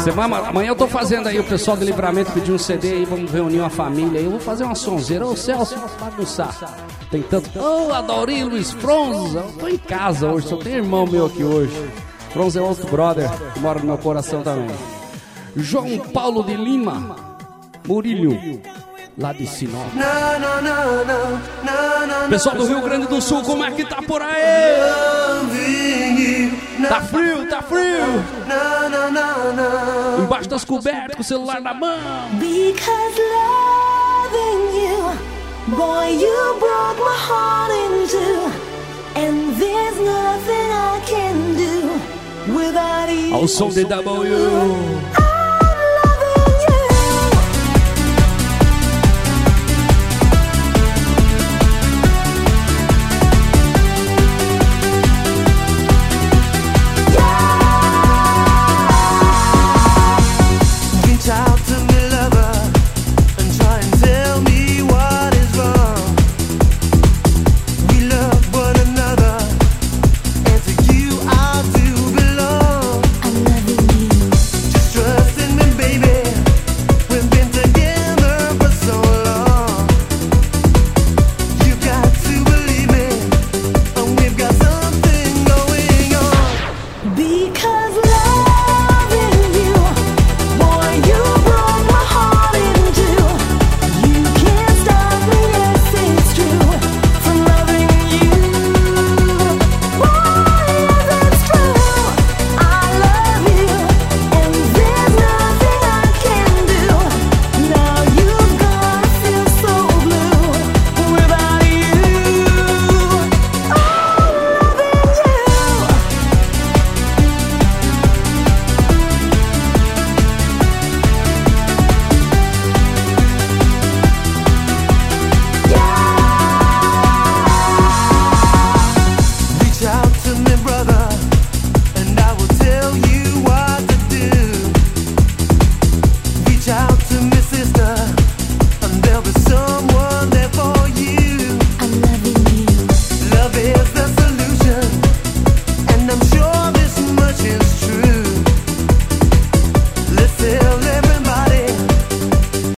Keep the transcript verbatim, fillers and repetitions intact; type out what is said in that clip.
Semana, amanhã eu tô fazendo aí, o pessoal do Livramento pediu um C D aí, vamos reunir uma família aí. Eu vou fazer uma sonzeira. Ô Celso, bagunçar. Tem tanto. Ô, oh, Adaurinho, Luiz Fronza. Eu tô em casa hoje, só tem irmão meu aqui hoje. Fronza é outro brother que mora no meu coração também. João Paulo de Lima, Murilho, lá de Sinop. Pessoal do Rio Grande do Sul, como é que tá por aí? Tá frio, tá frio. Embaixo das cobertas, com o celular na mão. Because loving you, boy, you broke my heart in two. And there's nothing I can do without you. Ao som de W. Because